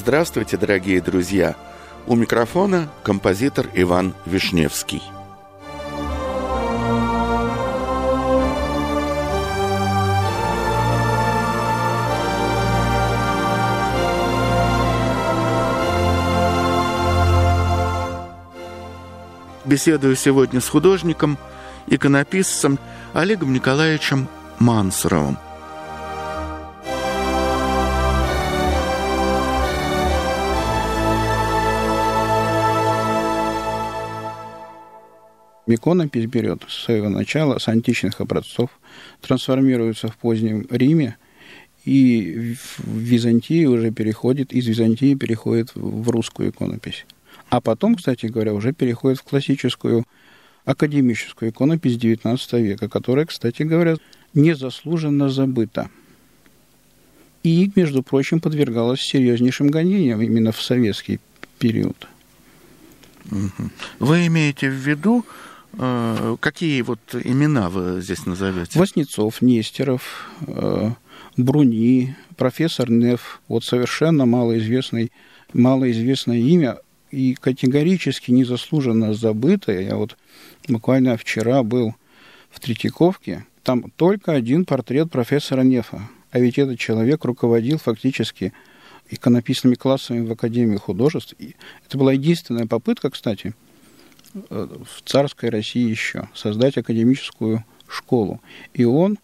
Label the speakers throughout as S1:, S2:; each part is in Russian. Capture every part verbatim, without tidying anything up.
S1: Здравствуйте, дорогие друзья! У микрофона композитор Иван Вишневский. Беседую сегодня с художником, иконописцем Олегом Николаевичем Мансуровым.
S2: Иконопись берет с своего начала, с античных образцов, трансформируется в позднем Риме и в Византии уже переходит, из Византии переходит в русскую иконопись. А потом, кстати говоря, уже переходит в классическую академическую иконопись девятнадцатого века, которая, кстати говоря, незаслуженно забыта. И, между прочим, подвергалась серьезнейшим гонениям именно в советский период.
S1: Вы имеете в виду, какие вот имена вы здесь назовете?
S2: Васнецов, Нестеров, Бруни, профессор Неф. Вот совершенно малоизвестный, малоизвестное имя и категорически незаслуженно забытое. Я вот буквально вчера был в Третьяковке. Там только один портрет профессора Нефа. А ведь этот человек руководил фактически иконописными классами в Академии художеств. И это была единственная попытка, кстати, в царской России еще создать академическую школу. И он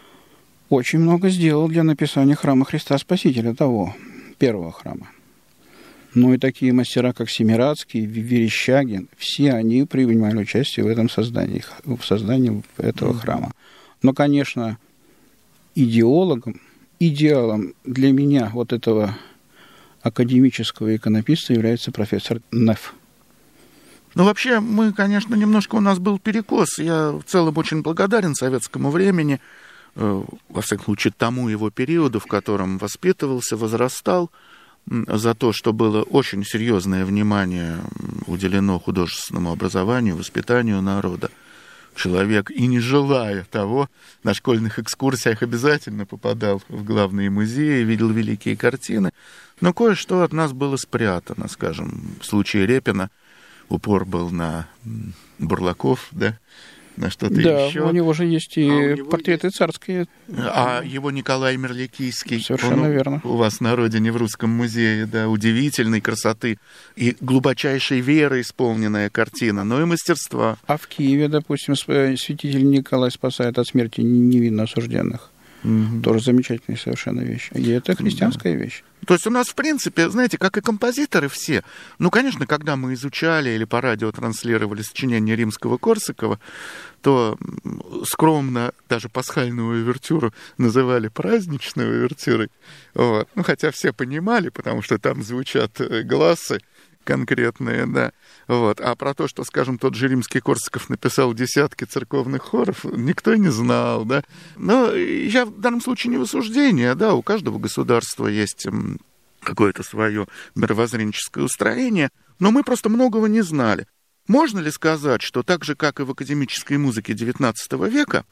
S2: очень много сделал для написания храма Христа Спасителя, того первого храма. Ну и такие мастера, как Семирадский, Верещагин, все они принимали участие в этом создании, в создании этого храма. Но, конечно, идеологом, идеалом для меня вот этого академического иконописца является профессор Неф.
S1: Ну, вообще, мы, конечно, немножко у нас был перекос. Я в целом очень благодарен советскому времени, э, во всяком случае, тому его периоду, в котором воспитывался, возрастал, за то, что было очень серьезное внимание уделено художественному образованию, воспитанию народа. Человек, и не желая того, на школьных экскурсиях обязательно попадал в главные музеи, видел великие картины, но кое-что от нас было спрятано, скажем, в случае Репина упор был на Бурлаков, да, на что-то
S2: да,
S1: еще.
S2: Да, у него же есть и а портреты есть... царские.
S1: А его Николай Мерликийский.
S2: Совершенно
S1: он
S2: верно.
S1: У вас на родине, в Русском музее, да, удивительной красоты и глубочайшей веры исполненная картина, но и мастерства.
S2: А в Киеве, допустим, святитель Николай спасает от смерти невинно осужденных. Угу. Тоже замечательная совершенно вещь. И это христианская да. вещь.
S1: То есть у нас, в принципе, знаете, как и композиторы все, ну, конечно, когда мы изучали или по радио транслировали сочинение Римского-Корсакова, то скромно даже пасхальную увертюру называли праздничной увертюрой. Вот. Ну, хотя все понимали, потому что там звучат глассы конкретные, да. Вот. А про то, что, скажем, тот же Римский-Корсаков написал десятки церковных хоров, никто не знал, да. Но я в данном случае не в осуждении, да, у каждого государства есть какое-то свое мировоззренческое устроение, но мы просто многого не знали. Можно ли сказать, что так же, как и в академической музыке девятнадцатого века,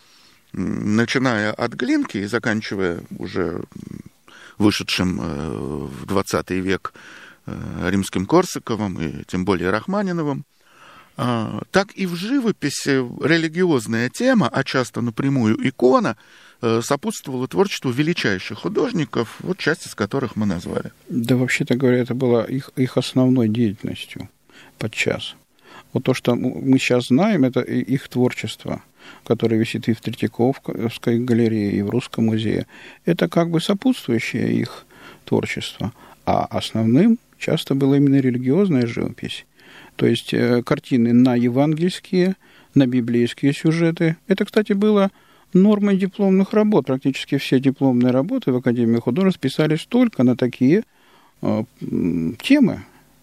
S1: начиная от Глинки и заканчивая уже вышедшим в двадцатый век Римским Корсаковым и тем более Рахманиновым, так и в живописи религиозная тема, а часто напрямую икона, сопутствовала творчеству величайших художников, вот часть из которых мы назвали.
S2: Да, вообще-то говоря, это было их, их основной деятельностью подчас. Вот то, что мы сейчас знаем, это их творчество, которое висит и в Третьяковской галерее, и в Русском музее. Это как бы сопутствующее их творчество. А основным часто была именно религиозная живопись. То есть картины на евангельские, на библейские сюжеты. Это, кстати, было нормой дипломных работ. Практически все дипломные работы в Академии художеств писались только на такие э, темы.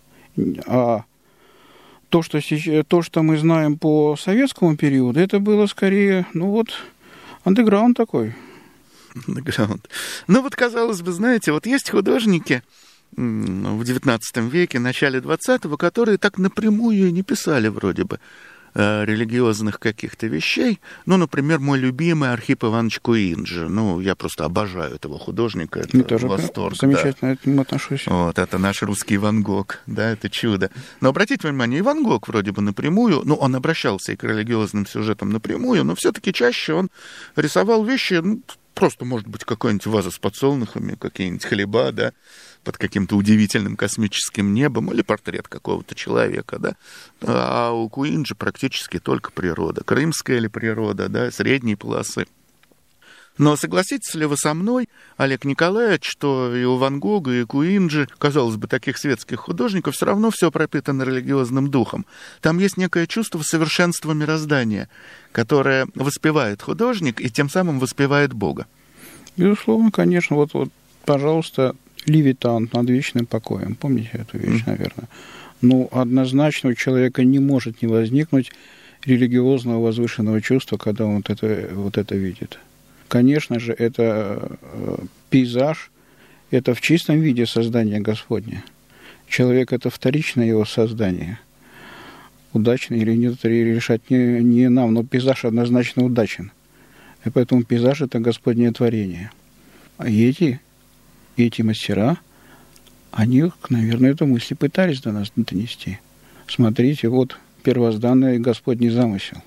S2: А то что, то, что мы знаем по советскому периоду, это было скорее, ну вот, андеграунд такой.
S1: Андеграунд. Ну вот, казалось бы, знаете, вот есть художники в девятнадцатом веке, начале двадцатого, которые так напрямую и не писали вроде бы э, религиозных каких-то вещей. Ну, например, мой любимый Архип Иванович Куинджи. Ну, я просто обожаю этого художника. Это
S2: я тоже
S1: восторг.
S2: Замечательно,
S1: да.
S2: к нему отношусь.
S1: Вот, это наш русский Ван Гог, да, это чудо. Но обратите внимание, и Ван Гог вроде бы напрямую, ну, он обращался и к религиозным сюжетам напрямую, но все-таки чаще он рисовал вещи, ну, просто, может быть, какая-нибудь ваза с подсолнухами, какие-нибудь хлеба, да, под каким-то удивительным космическим небом, или портрет какого-то человека, да. А у Куинджи практически только природа. Крымская или природа, да, средней полосы. Но согласитесь ли вы со мной, Олег Николаевич, что и у Ван Гога, и Куинджи, казалось бы, таких светских художников, все равно все пропитано религиозным духом. Там есть некое чувство совершенства мироздания, которое воспевает художник и тем самым воспевает Бога.
S2: Безусловно, конечно. Вот, вот пожалуйста, Левитан над вечным покоем. Помните эту вещь, mm. наверное? Ну, однозначно у человека не может не возникнуть религиозного возвышенного чувства, когда он вот это, вот это видит. Конечно же, это пейзаж, это в чистом виде создание Господне. Человек – это вторичное его создание. Удачно или нет, решать не, не нам, но пейзаж однозначно удачен. И поэтому пейзаж – это Господнее творение. А эти, эти мастера, они, наверное, эту мысль пытались до нас донести. Смотрите, вот первозданный Господний замысел.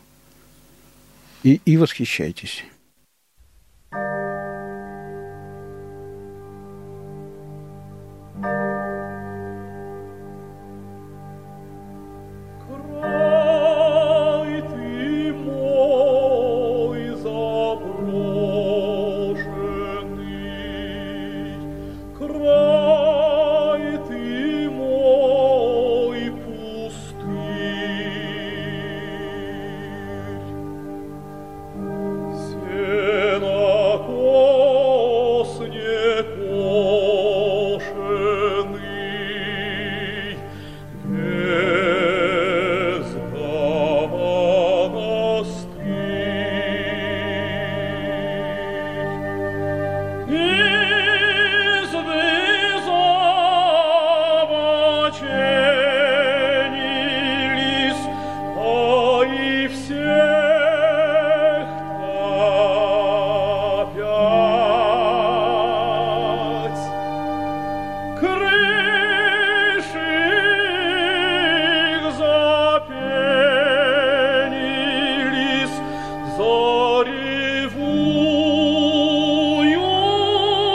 S2: И, и восхищайтесь.
S3: Заревую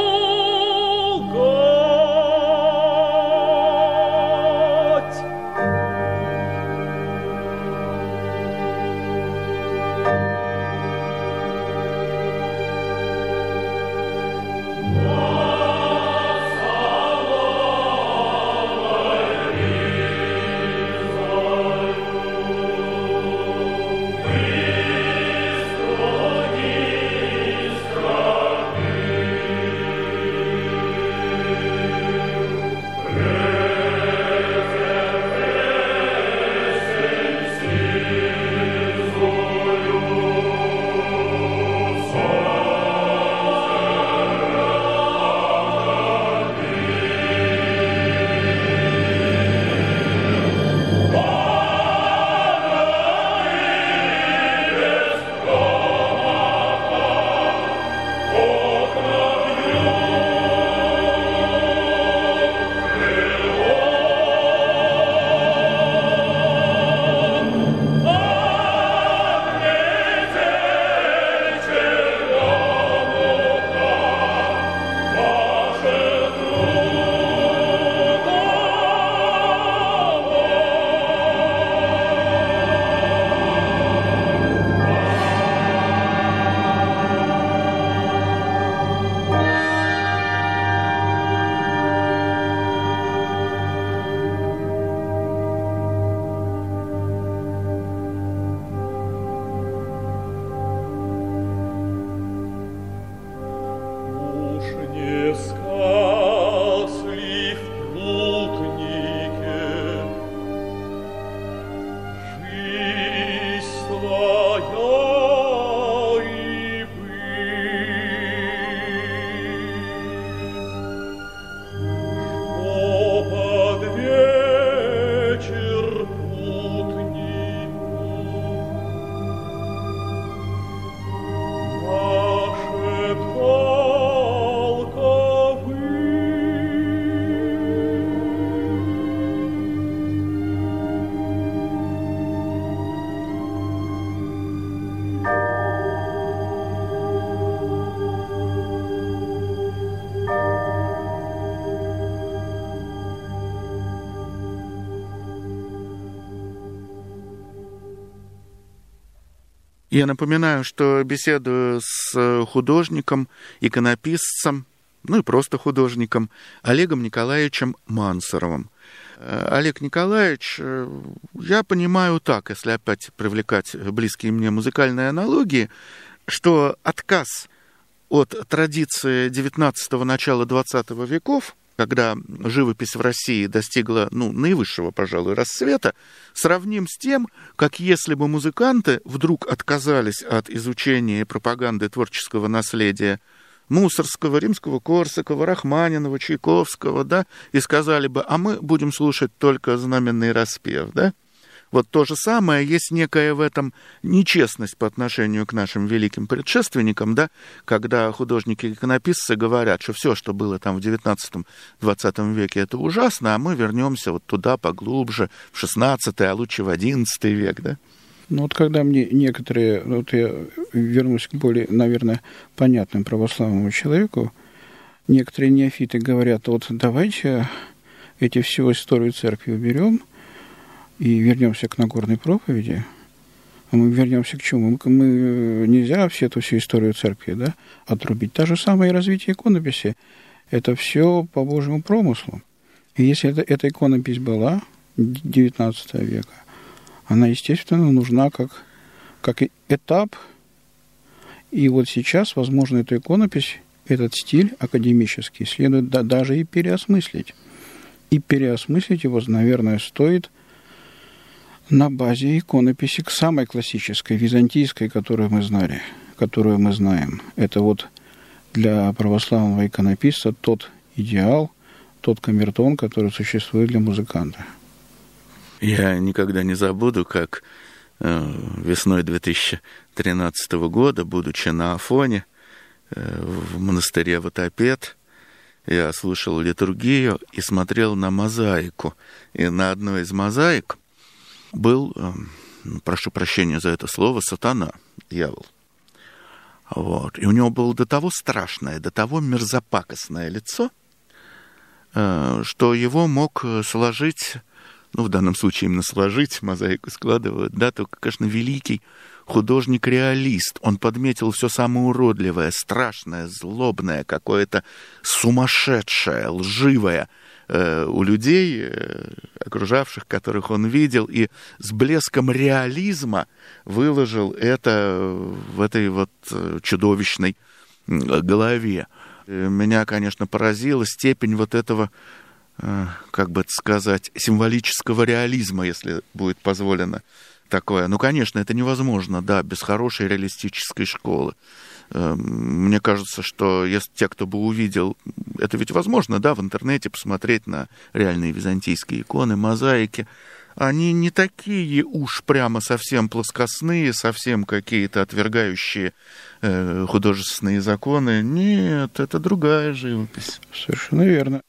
S1: Я напоминаю, что беседую с художником, иконописцем, ну и просто художником, Олегом Николаевичем Мансуровым. Олег Николаевич, я понимаю так, если опять привлекать близкие мне музыкальные аналогии, что отказ от традиции девятнадцатого, начала двадцатого веков, когда живопись в России достигла, ну, наивысшего, пожалуй, расцвета, сравним с тем, как если бы музыканты вдруг отказались от изучения и пропаганды творческого наследия Мусорского, Римского-Корсакова, Рахманинова, Чайковского, да, и сказали бы, а мы будем слушать только знаменный распев, да. Вот то же самое, есть некая в этом нечестность по отношению к нашим великим предшественникам, да, когда художники-иконописцы говорят, что все, что было там в девятнадцатом-двадцатом веке, это ужасно, а мы вернемся вот туда поглубже, в шестнадцатый, а лучше в одиннадцатый век, да.
S2: Ну вот когда мне некоторые, вот я вернусь к более, наверное, понятным православному человеку, некоторые неофиты говорят, вот давайте эти всю историю церкви уберем, и вернемся к Нагорной проповеди, а мы вернемся к чему? Мы, мы, нельзя все эту всю историю церкви, да, отрубить. Та же самое развитие иконописи. Это все по Божьему промыслу. И если это, эта иконопись была девятнадцатого века, она, естественно, нужна как, как этап. И вот сейчас, возможно, эту иконопись, этот стиль академический следует да, даже и переосмыслить. И переосмыслить его, наверное, стоит на базе иконописи к самой классической, византийской, которую мы знали, которую мы знаем. Это вот для православного иконописца тот идеал, тот камертон, который существует для музыканта.
S1: Я никогда не забуду, как э, весной две тысячи тринадцатого года, будучи на Афоне, э, в монастыре Ватопед, я слушал литургию и смотрел на мозаику. И на одной из мозаик был, прошу прощения за это слово, сатана, дьявол. Вот. И у него было до того страшное, до того мерзопакостное лицо, что его мог сложить, ну, в данном случае именно сложить, мозаику складывают, да, только, конечно, великий художник-реалист. Он подметил все самое уродливое, страшное, злобное, какое-то сумасшедшее, лживое у людей, окружавших, которых он видел, и с блеском реализма выложил это в этой вот чудовищной голове. Меня, конечно, поразила степень вот этого, как бы это сказать, символического реализма, если будет позволено такое. Ну, конечно, это невозможно, да, без хорошей реалистической школы. Мне кажется, что если те, кто бы увидел, это ведь возможно, да, в интернете посмотреть на реальные византийские иконы, мозаики, они не такие уж прямо совсем плоскостные, совсем какие-то отвергающие э, художественные законы. Нет, это другая живопись.
S2: Совершенно верно.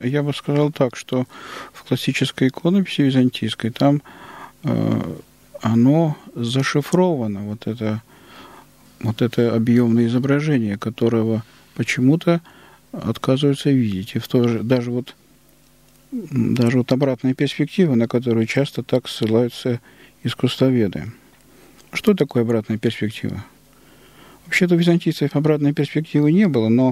S2: я бы сказал так, что в классической иконописи византийской там э, оно зашифровано, вот это, вот это объемное изображение, которого почему-то отказываются видеть. И в то же, даже вот, даже вот обратная перспектива, на которую часто так ссылаются искусствоведы. Что такое обратная перспектива? Вообще-то у византийцев обратной перспективы не было, но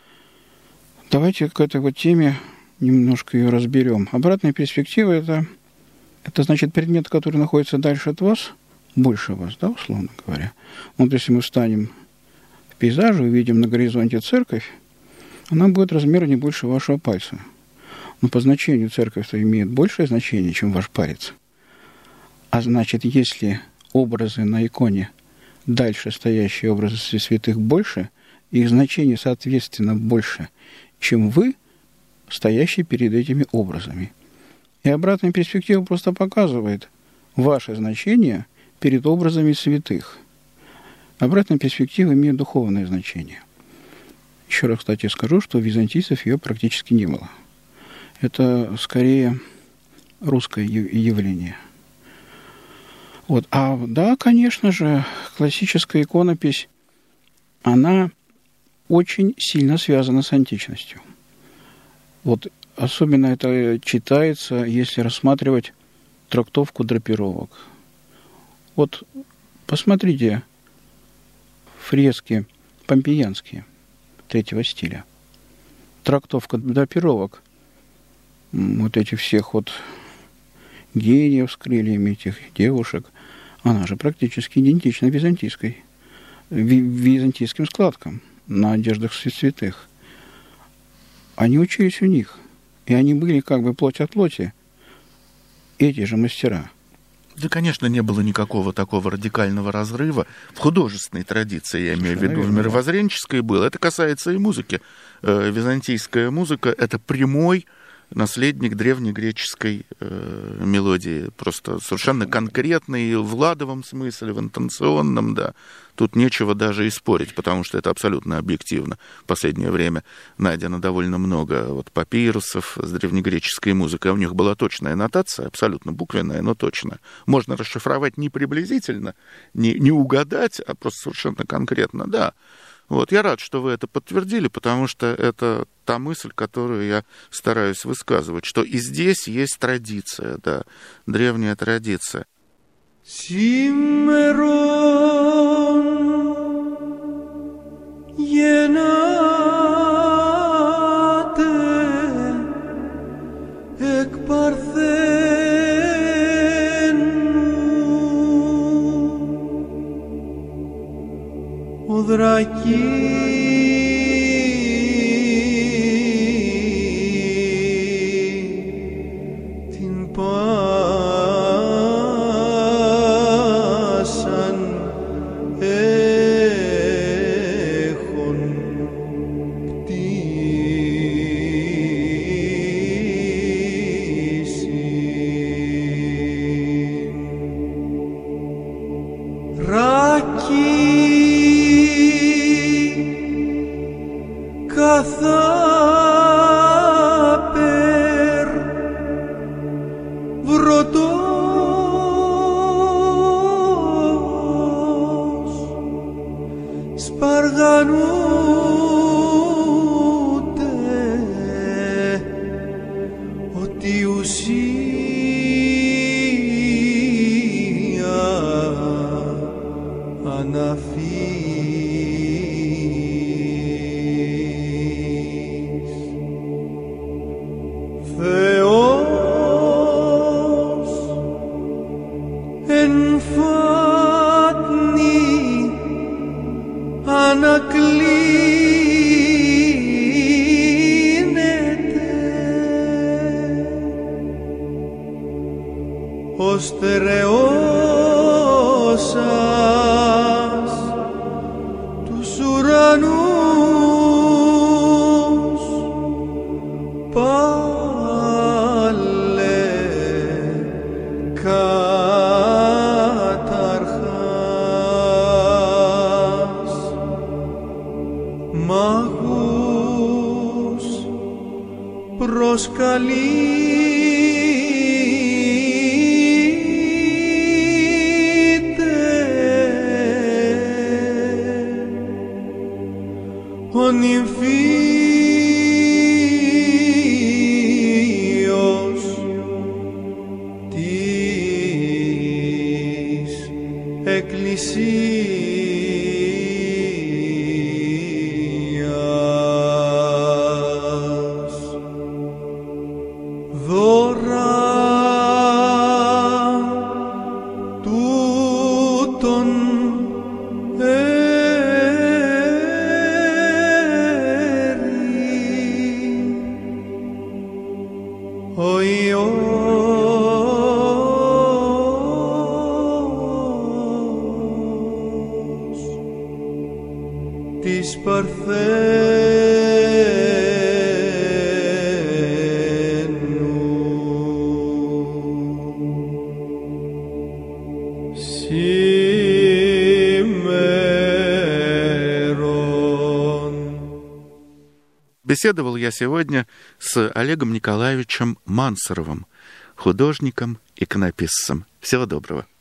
S2: давайте к этой вот теме немножко ее разберем. Обратная перспектива это, это значит предмет, который находится дальше от вас, больше вас, да, условно говоря. Вот если мы встанем в пейзаже, увидим на горизонте церковь, она будет размера не больше вашего пальца. Но по значению церковь-то имеет большее значение, чем ваш палец. А значит, если образы на иконе, дальше стоящие образы святых больше, их значение, соответственно, больше, чем вы, стоящие перед этими образами. И обратная перспектива просто показывает ваше значение перед образами святых. Обратная перспектива имеет духовное значение. Еще раз, кстати, скажу, что у византийцев ее практически не было. Это скорее русское явление. Вот. А да, конечно же, классическая иконопись, она очень сильно связана с античностью. Вот особенно это читается, если рассматривать трактовку драпировок. Вот посмотрите фрески помпеянские третьего стиля. Трактовка драпировок вот этих всех вот гениев с крыльями, этих девушек, она же практически идентична византийской, византийским складкам на одеждах святых. Они учились у них, и они были как бы плоть от плоти, эти же мастера.
S1: Да, конечно, не было никакого такого радикального разрыва в художественной традиции, я имею в виду, в мировоззренческой было. Это касается и музыки. Византийская музыка — это прямой наследник древнегреческой э, мелодии, просто совершенно конкретный в ладовом смысле, в интонационном, да. Тут нечего даже и спорить, потому что это абсолютно объективно. В последнее время найдено довольно много вот папирусов с древнегреческой музыкой. У них была точная нотация, абсолютно буквенная, но точная. Можно расшифровать не приблизительно, не, не угадать, а просто совершенно конкретно, да. Вот, я рад, что вы это подтвердили, потому что это та мысль, которую я стараюсь высказывать, что и здесь есть традиция, да, древняя традиция.
S3: την πάσαν έχων κτήσιν ράκι καθάπερ βρωτός σπαργανούται ότι ουσία αναφύγει. Ο στερεός σας ο νυμφίος της Εκκλησίας. Δώρα τούτον ο Υιός της Παρθένου σήμερον.
S1: Беседовал я сегодня с Олегом Николаевичем Мансуровым, художником, иконописцем. Всего доброго.